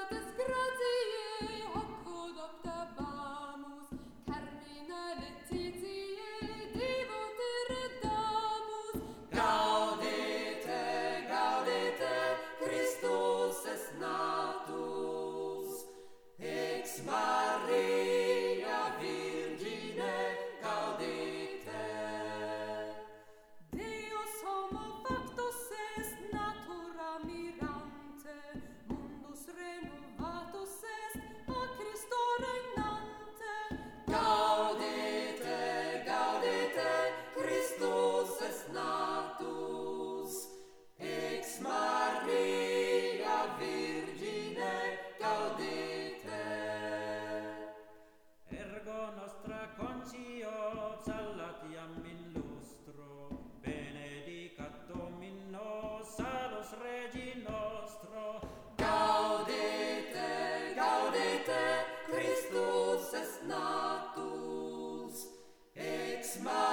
Beatas gratiae hoc adoptabamus, carmina laetitiae devotere damus. Gaudete, gaudete, Christus est natus, ex Maria Virgine gaudete. Deus homo factus est natura mirante, mundus renovatus est a Christo regnante. Gaudete, gaudete, Christus est natus, ex Maria Virgine gaudete. Ergo nostra conscio psallatiam in lustro, benedicat Domino salus Regi nostro. Gaudete, gaudete, Christus est natus, ex Maria